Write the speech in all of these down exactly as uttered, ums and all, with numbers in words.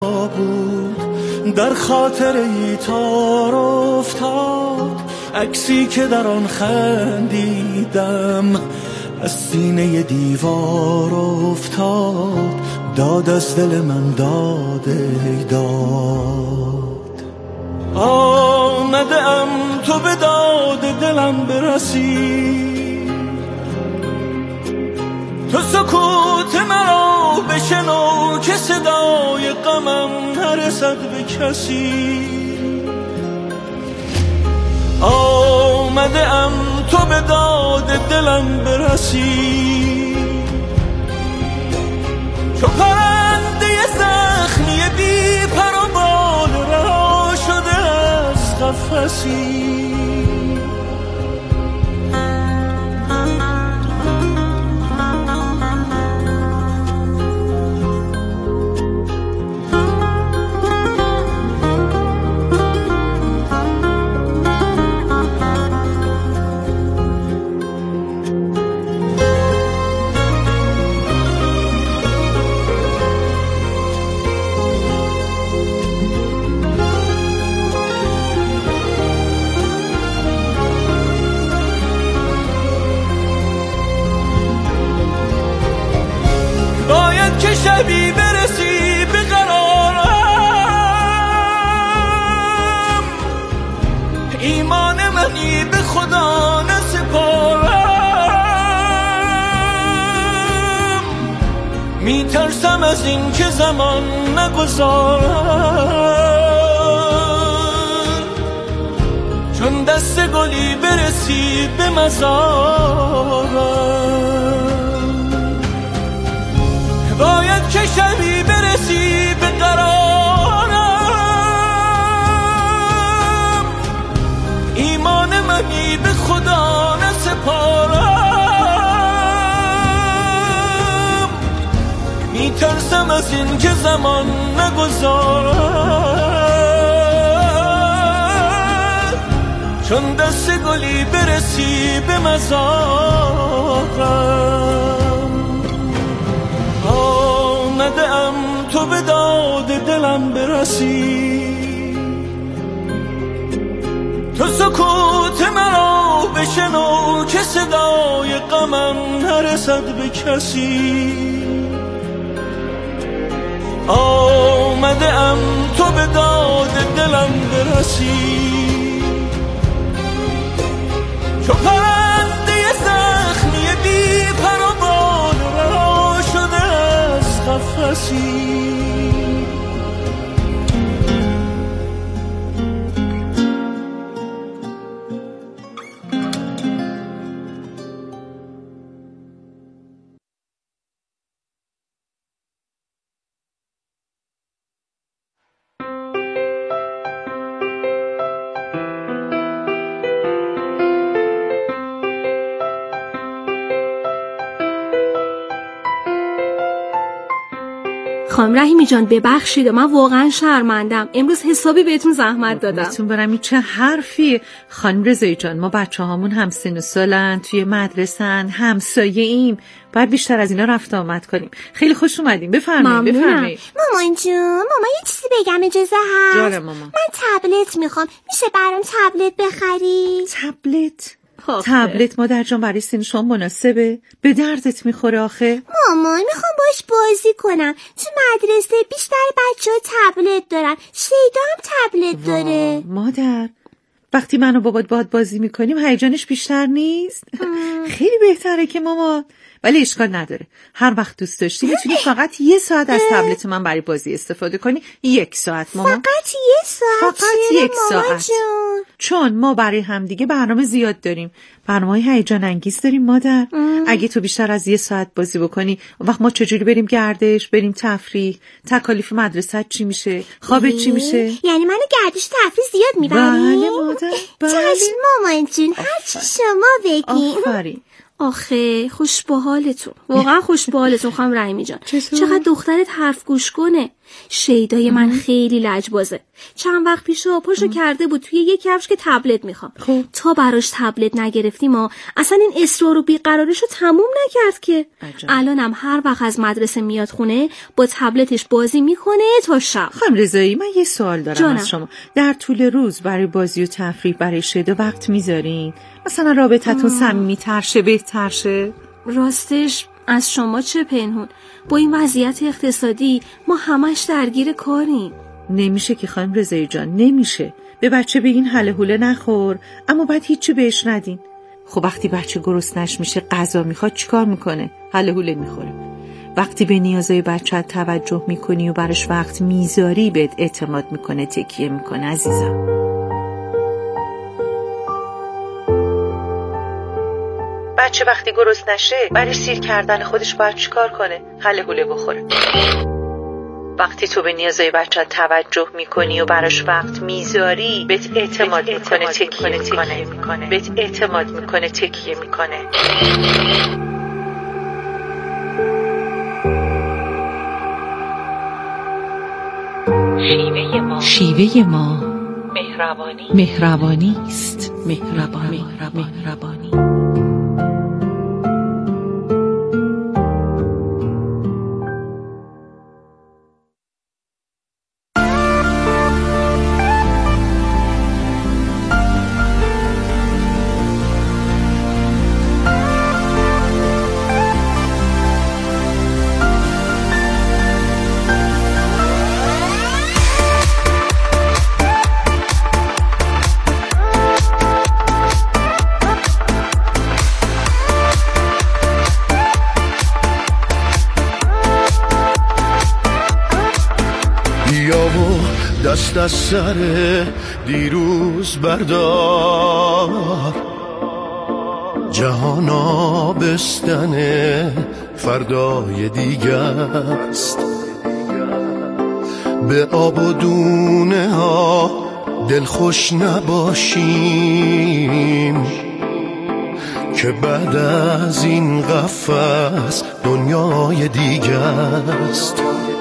بود در خاطر ای تار افتاد، عکسی که در آن خندیدم از سینه دیوار افتاد، داد از دل من داده داد. آمده ام تو به داد دلم برسی، تو سکوت مرا بشنو که صدای غمم نرسد به کسی. آمده ام تو به داد دلم برسی، چو پرنده زخمی بی پر و بال رها شده از قفسی. که شبی برسی به قرارم، ایمان منی به خدا نسپارم. میترسم از این که زمان نگذارم، چون دست گلی برسی به مزارم. باید که شبی برسی به قرارم، ایمان منی به خدا نسپارم. میترسم از این که زمان نگذارم، چون دست گلی برسی به مزارم. آمده ام تو به داد دلم برسی، تو سکوت مرا بشنو که صدای غمم نرسد به کسی. آمده ام تو به داد دلم برسی، چو پرنده زخمی بی پر و بال رها شده از قفسی. خانم رحیمی جان ببخشید، من واقعا شرمندم، امروز حسابی بهتون زحمت دادم. بهتون برم این چه حرفی. خانم رضایی جان، ما بچه هامون هم سن و سالن، توی مدرسن، همسایه ایم، باید بیشتر از اینا رفت آمد کنیم. خیلی خوش اومدیم، بفرمایید بفرمایید. مامان جون، ماما یه چیزی بگم اجازه هست؟ جاره ماما. من تبلت میخوام، میشه برام تبلت بخری؟ تبلت؟ تبلت مادر جان برای سن شما مناسبه؟ به دردت میخوره آخه؟ مامان میخوام باش بازی کنم، تو مدرسه بیشتر بچه ها تبلت دارن، شیدا هم تبلت داره. مادر وقتی من و بابات باهات بازی میکنیم هیجانش بیشتر نیست؟ خیلی بهتره که ماما، ولی اشکال نداره، هر وقت دوست داشتی میتونی فقط یه ساعت از تبلت من برای بازی استفاده کنی. یک ساعت ماما. فقط یه ساعت؟ فقط یک ساعت جون؟ چون ما برای همدیگه برنامه زیاد داریم، برنامه‌های هیجان انگیز داریم مادر. ام. اگه تو بیشتر از یه ساعت بازی بکنی، وقت ما چجوری بریم گردش، بریم تفریح، تکالیف مدرسه چی میشه، خوابت چی میشه؟ یعنی منو گردش تفریح زیاد میبری؟ بله مادر بله. چشم مامان جون، هر چی شما بگی. آفرین. آخه خوش به حالتون، واقعا خوش به حالتون خانم رحیمی جان. چقدر دخترت حرف گوش کنه. شیدای من خیلی لجبازه. چند وقت پیشو پاشو کرده بود توی یک کفش که تبلت میخوام. خب تا براش تبلت نگرفتیم و اصلا این اصرار و بیقراریشو تموم نکرد که. الانم هر وقت از مدرسه میاد خونه با تبلتش بازی میکنه تا شب. خانم رضایی، من یه سوال دارم جانم. از شما. در طول روز برای بازی و تفریح برای شیدا وقت میذارین؟ مثلا رابطتون صمیمی‌تر شه، بهتر شه؟ راستش از شما چه پنهون؟ با این وضعیت اقتصادی ما همش درگیر کاریم. نمیشه که خانم رضایی جان، نمیشه. به بچه بگین هله هوله نخور، اما بعد هیچی بهش ندین. خب وقتی بچه گرسنش میشه غذا میخواد چیکار میکنه؟ هله هوله میخوره. وقتی به نیازهای بچه توجه میکنی و براش وقت میذاری بهت اعتماد میکنه، تکیه میکنه. عزیزم بچه وقتی گرسنه نشه برای سیر کردن خودش باید چیکار کنه؟ هله هوله بخوره. وقتی تو به نیازهای بچه توجه میکنی و براش وقت میذاری بهت اعتماد میکنه، تکیه میکنه. بهت اعتماد میکنه، تکیه میکنه. شیوه ما شیوه ما مهربانی مهربانی است. مهربانی مهربانی دست از سر دیروز بردار، جهان آبستن فردای دیگه است. به آب و دونه ها دلخوش نباشیم که بعد از این قفس دنیای دیگه است.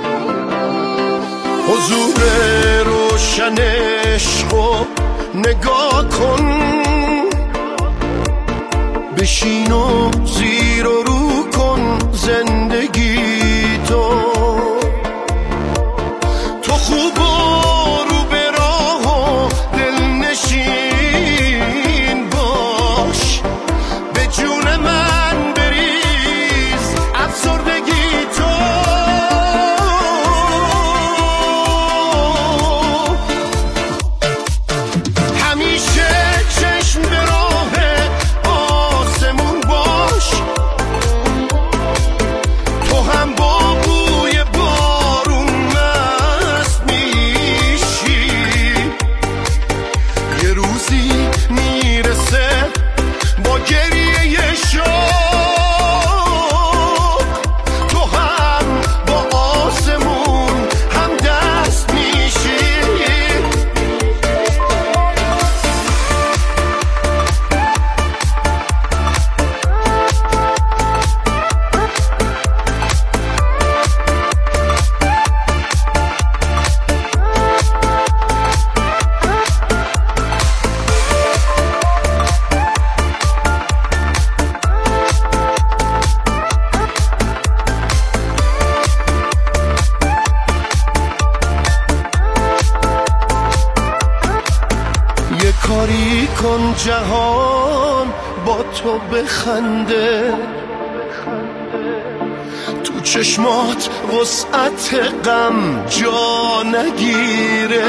حضور روشن عشقو نگاه کن، بشین و زیر و رو کن زندگی تو. تو خوب و رو به راه و دلنشین باش، به جون من بریز افسردگی تو. کاری کن جهان با تو بخنده، تو چشمات وسعت غم جا نگیره.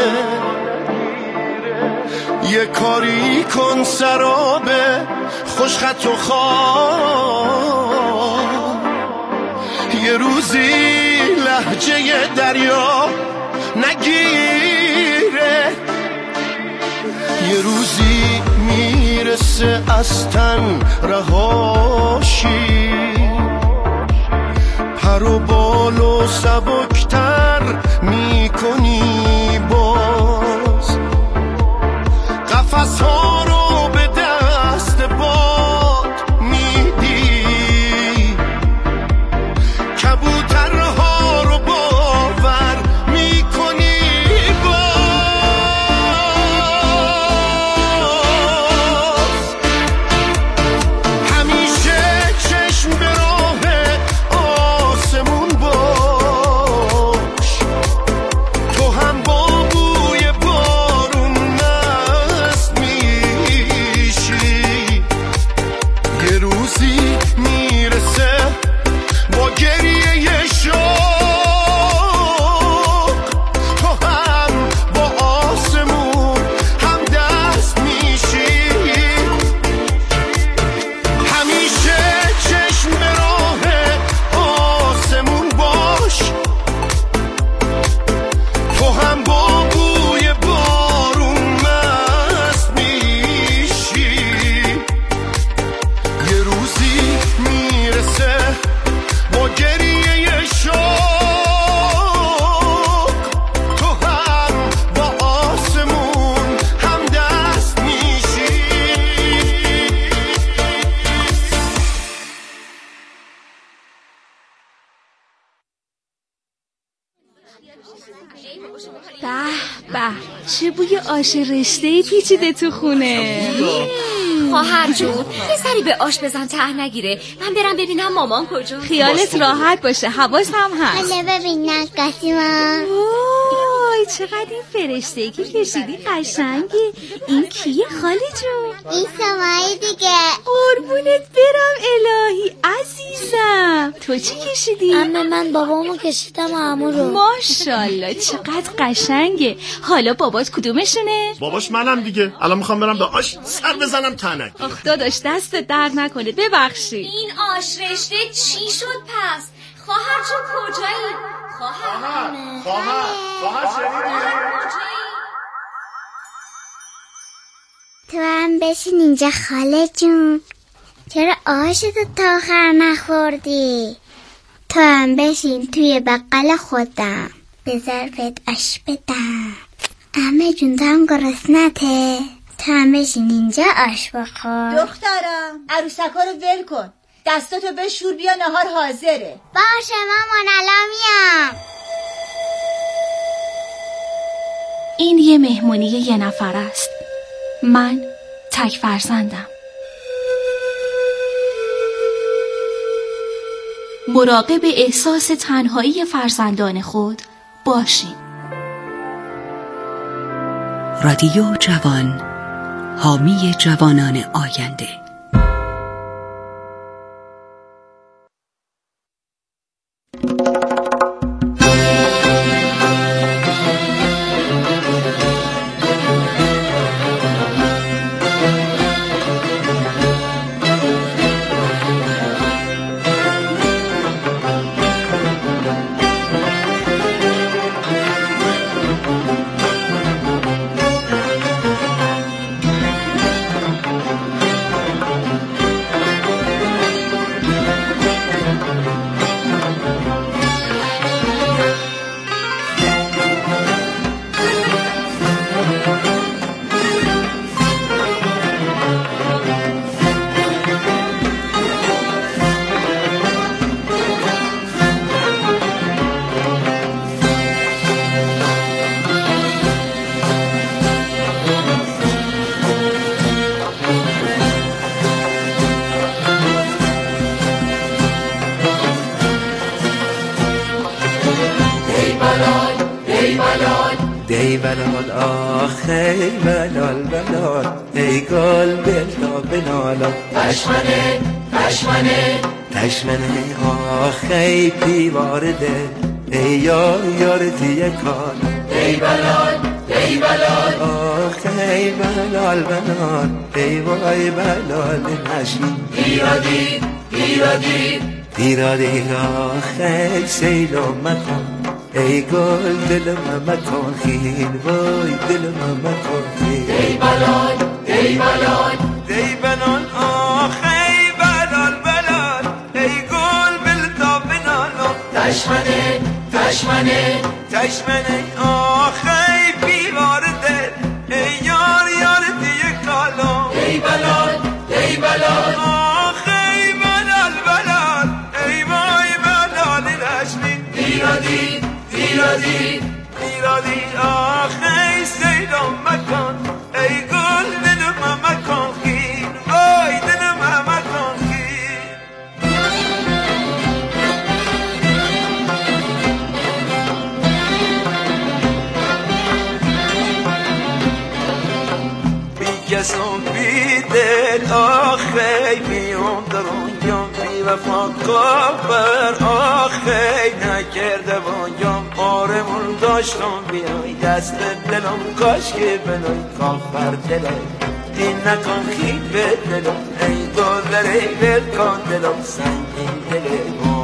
یه کاری کن سراب خوشخط و خواب، یه روزی لهجه دریا نگیره. یه روزی میرسه از تن رهاشی، پر و بال و سبکتر میکنی باز. قفس ها رو به دست باد میدی، کبوترها رو باور به به، چه بوی آش رشته پیچیده تو خونه. خواهر جون یه سری به آش بزن ته نگیره. من برم ببینم مامان کجا. خیالت راحت باشه، حواسم هست. حالا ببین نقاشیما. وای چقدر این فرشته که کشیدی قشنگی. این کیه خاله جون؟ این سمایی دیگه. قربونت برم الهی عزیزم. تو چی کشیدی؟ عمه من بابامو کشیدم و عمو رو. ماشاءالله چقدر قشنگه. حالا بابات کدومشونه؟ باباش منم دیگه. الان میخوام برم به آش سر بزنم تنک. آخ داداش دست درد نکنه، ببخشید. این آش رشته چی شد پس؟ خواهر جون کجایی؟ خواهر خواهر خواهر شنیدی؟ تو هم بشین اینجا خاله جون. چرا آشتو تا آخر نخوردی؟ تو هم بشین توی بقل خودم، به ظرفت آش بدم. عمه جون تو هم گرسنته؟ تو هم بشین اینجا آش بخور. دخترم عروسکا رو ول کن، دستاتو بشور بیا نهار حاضره. باشه مامان الان میام. این یه مهمونی یه نفر است. من تک فرزندم. مراقب احساس تنهایی فرزندان خود باشین. رادیو جوان، حامی جوانان آینده. ای بلال آخ ای بلال بلال ای گل بلا بنالا تشمنه تشمنه تشمنه آخ ای پیوار دل ای یار یار دیه کال ای بلال ای بلال آخ ای بلال بلال ای وای بلال نشین ایرادی ایرادی ایرادی آخ ای سیلو مکن ای گل دل مکن خیل وای دل مکن خیل ای بلال ای بلال ای بلال آخ ای بلال بلال ای گل بلتا بنالو تشمنه تشمنه تشمنه آخ ای بیوار دل ای یار یار دیگه کالو ای بلال ای بلال آخ ای بلال بلال ای وای بلال نشنی ایرادی ایرادی ایرادی آخه سیدم مکن ای گل دلم مکن خیل وای دلم مکن خیل بی کسم بی دل آخه میام درونیم بی وفا کافر آخه نکرده بانیم آرمون داشتم بیای دست دلم کاش که بنای کافر دلم این نکن خیل به دلم ای گذر ای بلکن دلم سنگین دلم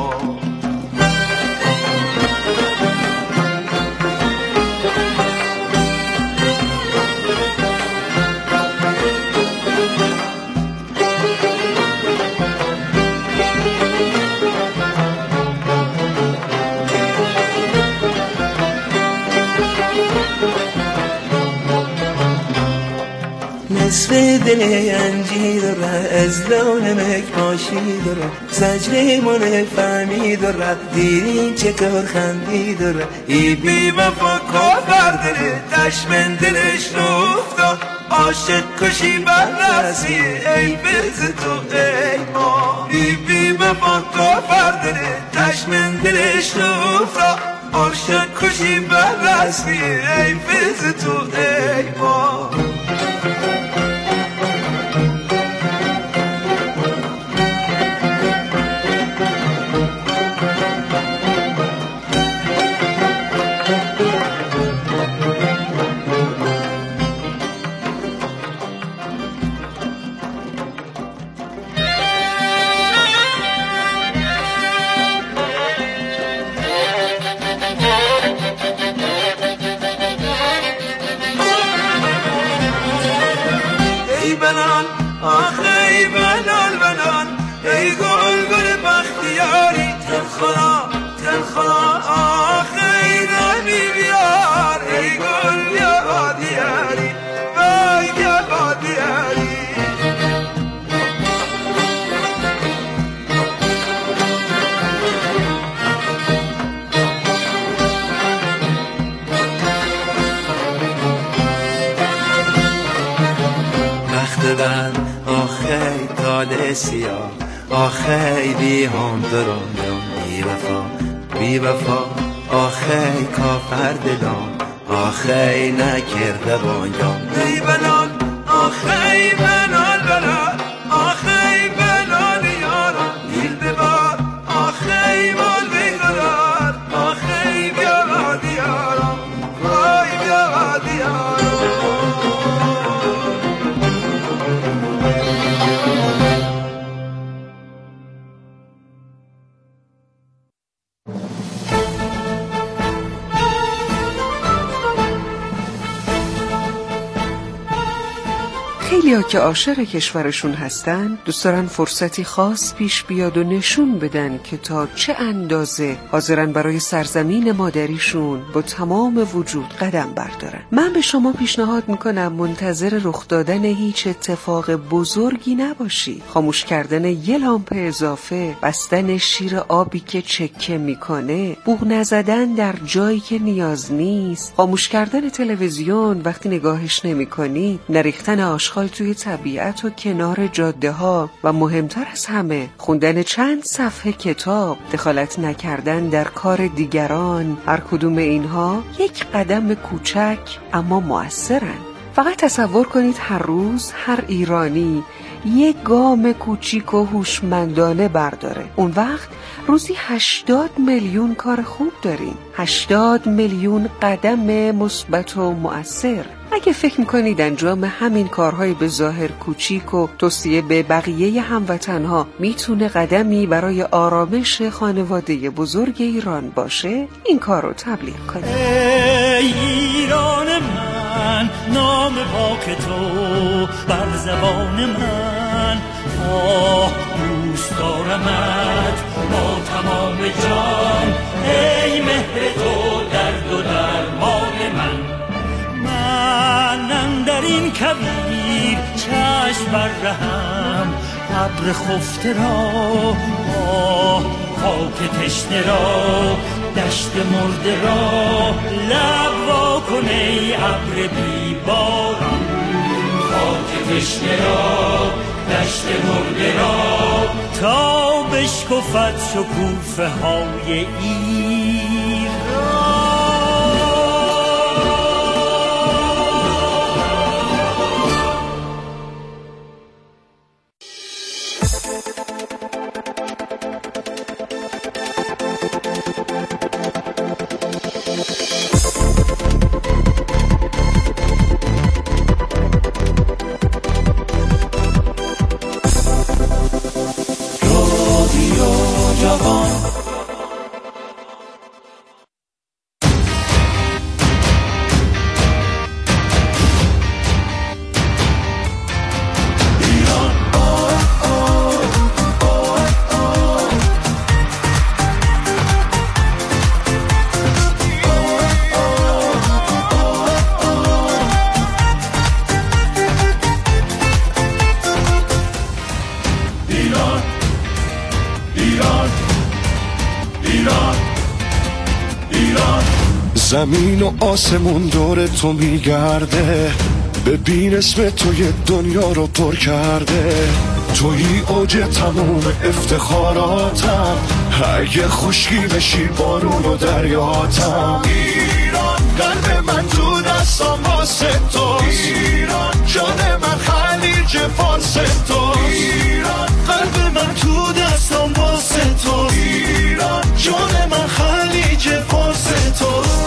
نصف دل انجیر داره، از لونمک ماشی داره، زجر من فهمی داره، دیدین چطور خندی داره. ای بی وفا کافر دله، دشمن دلش افتاد، عاشق کشی بررسی ای بز تو ای ما. ای بی وفا کافر دله، دشمن دلش افتاد، عاشق کشی بررسی ای بز تو ای ما. آخی بلال بلال ای گل گل بختیاری، تلخلا تلخلا آخی نمی بیار، ای گل یا دیاری وای یا دیاری. بخت بند آخی تال سیاه، آخی بی هم درم بی وفا بی وفا، آخی کافر دلم، آخی نکرده بانجام. ای بلال آخی بلال بلال آخی بلال یارم، دیل ببار آخی مال بگرار، آخی بیا دیارم وای بیا دیارم. خیلیا که عاشق کشورشون هستن دوست دارن فرصتی خاص پیش بیاد و نشون بدن که تا چه اندازه حاضرن برای سرزمین مادریشون با تمام وجود قدم بردارن. من به شما پیشنهاد میکنم منتظر رخ دادن هیچ اتفاق بزرگی نباشی. خاموش کردن یه لامپ اضافه، بستن شیر آبی که چکه میکنه، بوق نزدن در جایی که نیاز نیست، خاموش کردن تلویزیون وقتی نگاهش نمیکنی، نریختن آشغال توی طبیعت و کنار جاده ها و مهمتر از همه خوندن چند صفحه کتاب، دخالت نکردن در کار دیگران. هر کدوم اینها یک قدم کوچک اما مؤثرن. فقط تصور کنید هر روز هر ایرانی یک گام کوچیک و هوشمندانه برداره. اون وقت روزی هشتاد میلیون کار خوب داریم، هشتاد میلیون قدم مثبت و مؤثر. اگه فکر میکنید انجام همین کارهای به ظاهر کوچیک و توصیه به بقیه هموطنها میتونه قدمی برای آرامش خانواده بزرگ ایران باشه، این کار رو تبلیغ کنید. ای ایران من، نام پاک تو بر زبان من، آه دوست دارمت با تمام جان، ای مهر تو درد و درمان من. من در این کویر چشم بر رهم، ابر خفته را، آه خاک تشنه را، دشت مرده را، لب وا کن ای ابر بی باران. خاک تشنه را، دشت مرده را، تا بشکفد شکوفه های ایران. زمین و آسمون دور تو میگرده، ببین اسم تو یه دنیا رو پر کرده. توی اوج تموم افتخاراتم، اگه خشکی بشی بارون و دریاتم. ایران قلب من تو دستم واسه توست، ایران جان من خلیج فارس توست، ایران قلب من تو دستم واسه توست، ایران جان من خلیج فارس توست.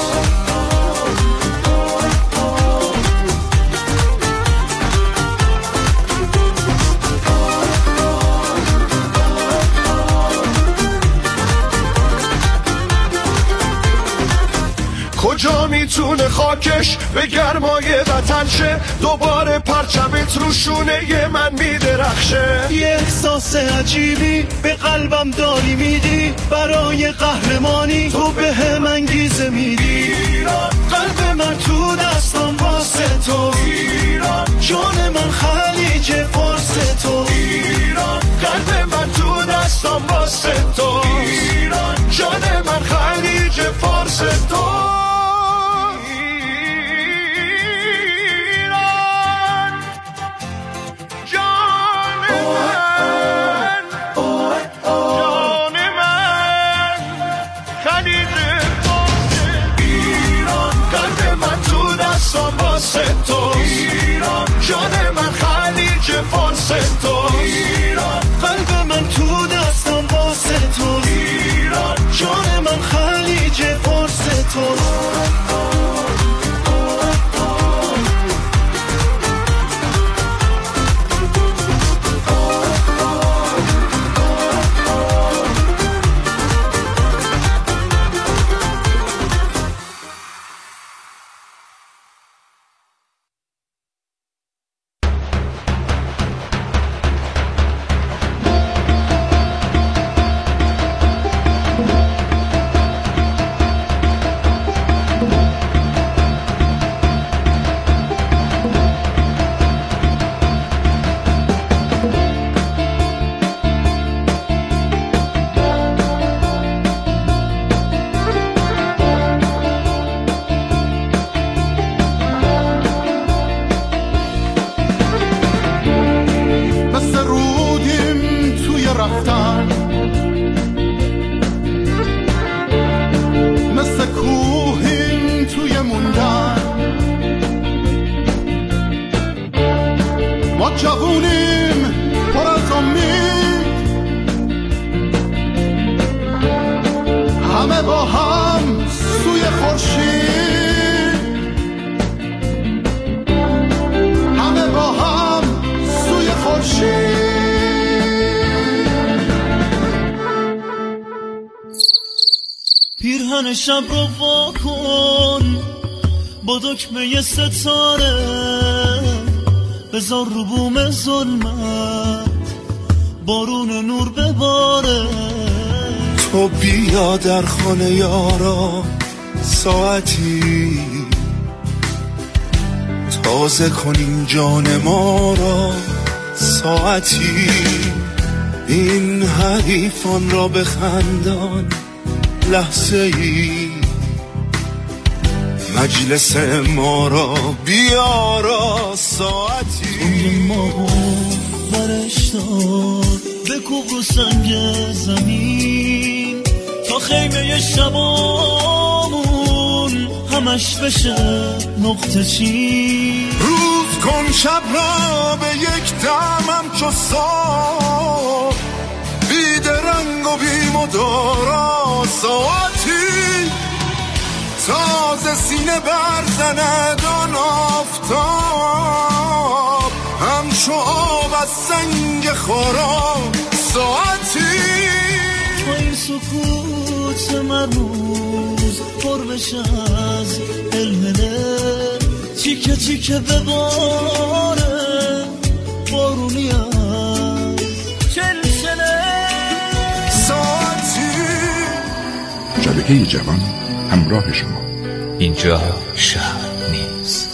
کجا میتونه خاکش به گرمای وطن شه، دوباره پرچمت رو شونه من میدرخشه. یه احساس عجیبی به قلبم داری میدی، برای قهرمانی تو به هم انگیزه میدی. ایران قلب من تو دستم واسه تو، ایران جان من خلیج فارس تو، ایران قلب من تو دستم واسه تو، ایران جان من خلیج فارس تو. ایران جان من خلیج فارس تو، ایران قلب من تو دستم واسه تو، ایران جان من خلیج فارس تو. پیرهن شب رو وا کن با دکمه ستاره، بذار رو بوم ظلمت بارون نور بباره. تو بیا در خانه یارا ساعتی، تازه کنیم جان ما را ساعتی. این حریفان را بخندان لحظه ای، مجلس ما را بیارا ساعتی. توی ما برشتار بکوب رو سنگ زمین، تا خیمه شبامون همش بشه نقطه چین. روز کن شب را به یک دمم چو صبح، بیدرنگ و بیمدارا ساعتی. تازه سینه برزند آن آفتاب، همچو آب از سنگ خارا ساعتی. تا این سکوت مرموز پر بشه از هلهله، تیکه تیکه بباره بارونی از چلچله ساعتی. شبکه جوان همراه شما. اینجا شهر نیست.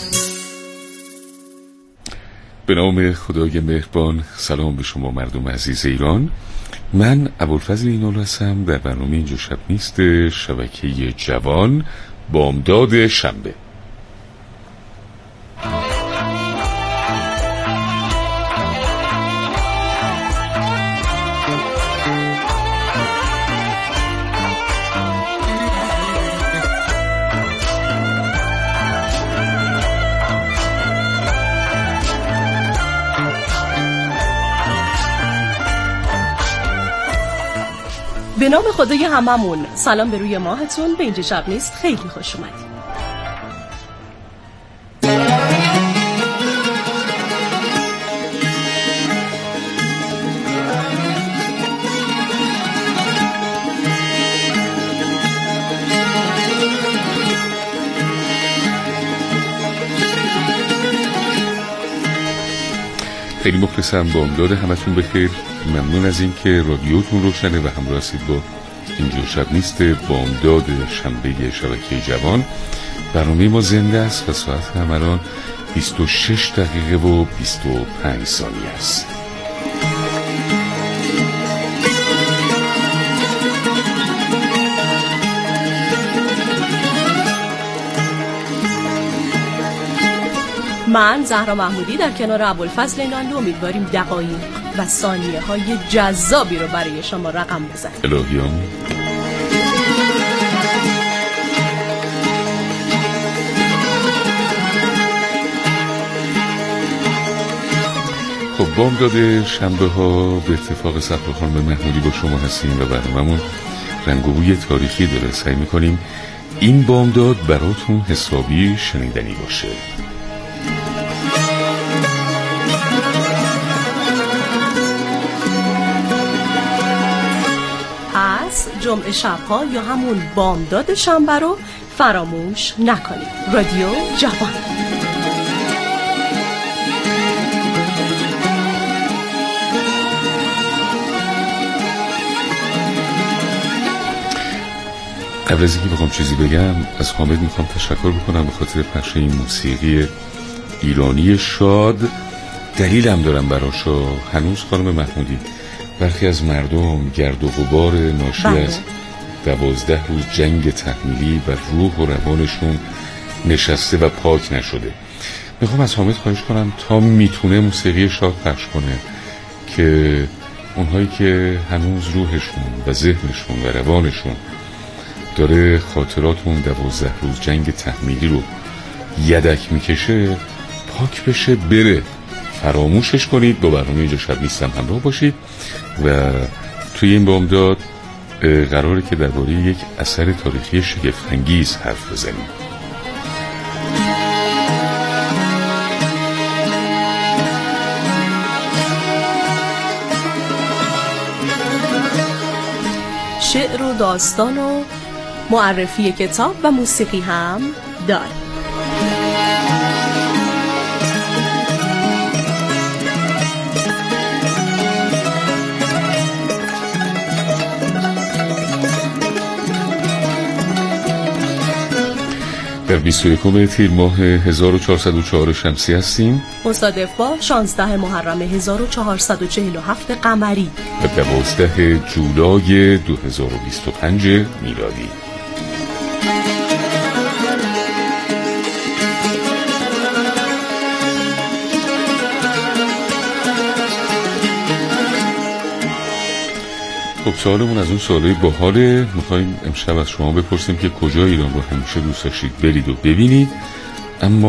به نام خدای مهربان، سلام به شما مردم عزیز ایران. من ابوالفضل اینال هستم. در برنامه اینجا شب نیست شبکه جوان بامداد شنبه. به نام خدای هممون. سلام به روی ماهتون. به اینجا شب نیست خیلی خوش اومدید. خیلی مخلصم. بامداد همتون بخیر. ممنون از این که رادیوتون روشنه و همراه هستید با اینجا شب نیست بامداد شنبه شبکه جوان. برنامه ما زنده است و ساعت هم الان بیست و شش دقیقه و بیست و پنج ثانیه است. من زهرا محمودی در کنار ابوالفضل نانلو امیدواریم دقایق و ثانیه های جذابی رو برای شما رقم بزنیم. الهیام. خب بامداد شنبه ها به اتفاق صفر خانم محمودی با شما هستیم و برنامه‌مون رنگ و بوی تاریخی داره. سعی می‌کنیم این بامداد براتون حسابی شنیدنی باشه. جمعه شبها یا همون بامداد شنبه رو فراموش نکنید. رادیو جوان. قبل از اینکه بخوام چیزی بگم از حامد میخوام تشکر بکنم به خاطر پخش این موسیقی ایرانی شاد. دلیلم دارم براشو. هنوز خانم محمودی برخی از مردم گرد و غبار ناشی بله. از دوازده روز جنگ تحمیلی و روح و روانشون نشسته و پاک نشده. میخوام از حامد خواهش کنم تا میتونه موسیقی شاد پخش کنه که اونهایی که هنوز روحشون و ذهنشون و روانشون داره خاطرات اون دوازده روز جنگ تحمیلی رو یدک میکشه پاک بشه بره. فراموشش کنید. با برنامه اینجا شب نیستم همراه باشید و توی این بامداد قراره که درباره یک اثر تاریخی شگفت‌انگیز حرف بزنیم. شعر و داستان و معرفی کتاب و موسیقی هم داره. در بیست و یکم تیر ماه هزار و چهارصد و چهار شمسی هستیم. مصادف با شانزده محرم هزار و چهارصد و چهل و هفت قمری و دوازده جولای دو هزار و بیست و پنج میلادی. خب سوالمون از اون سوالای باحاله. میخوایم امشب از شما بپرسیم که کجا ایران رو همیشه دوست داشتید برید و ببینید اما